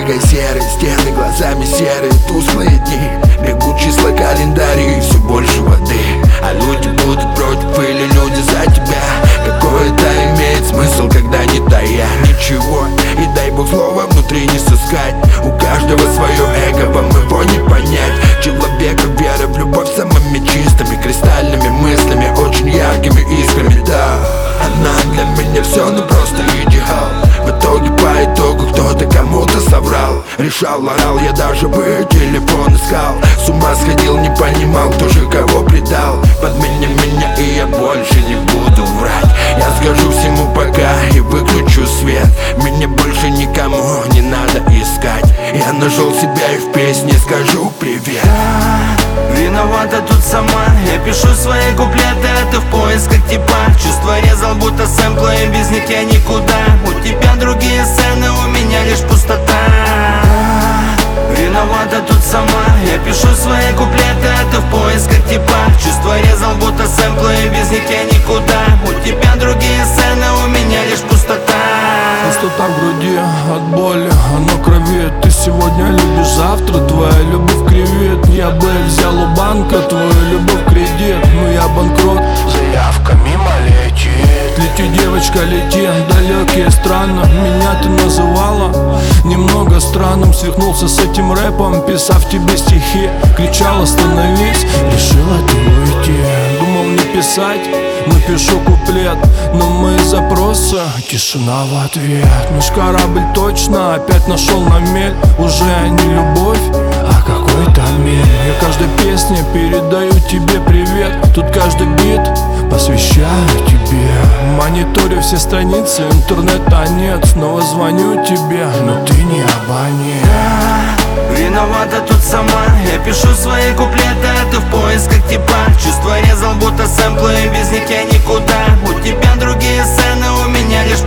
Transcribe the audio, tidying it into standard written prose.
Снега серый, стены глазами серые, тусклые дни. Бегут числа календарей, все больше воды. А люди будут против или люди за тебя? Какой это имеет смысл, когда не тая ничего? И дай Бог слова внутри не сыскать. У каждого свое эго, вам его не понять. Человека вера в любовь самыми чистыми кристальными мыслями, очень яркими искрами, да. Она для меня все, ну просто идеал. В итоге по итогу кто-то кому-то соврал. Решал, орал, я даже бы телефон искал. С ума сходил, не понимал, кто же кого предал. Подмени меня, и я больше не буду врать. Я скажу всему пока и выключу свет. Меня больше никому не надо искать. Я нашел себя и в песне скажу привет. Виновата тут сама, я пишу свои куплеты, а ты в поисках типа. Чувства резал, будто сэмплы, и без них я никуда. У тебя другие сцены, у меня лишь пустота. Виновата тут сама, я пишу свои куплеты, а ты в поисках типа. Чувства резал, будто сэмплы, и без них я никуда. У тебя другие сцены, у меня лишь пустота. Пустота в груди от боли, оно крови. Ты сегодня любишь, завтра твоя любовь кривит. Я бы взял у банка твою любовь кредит, но я банкрот, заявка мимо летит. Лети, девочка, лети, далекие страны. Меня ты называла немного странным. Свихнулся с этим рэпом, писав тебе стихи. Кричал остановись, решила ты уйти. Думал не писать, но пишу куплет. Но мои запросы, тишина в ответ. Наш корабль точно опять нашел на мель. Уже не любовь, а какой-то мир. Я каждой песне передаю тебе привет. Тут каждый бит посвящаю тебе. Мониторю все страницы, интернета нет. Снова звоню тебе, но ты не абонент. Виновата тут сама, я пишу свои куплеты, а ты в поисках типа. Чувства резал, будто сэмплы, и без них я никуда. У тебя другие сцены, у меня лишь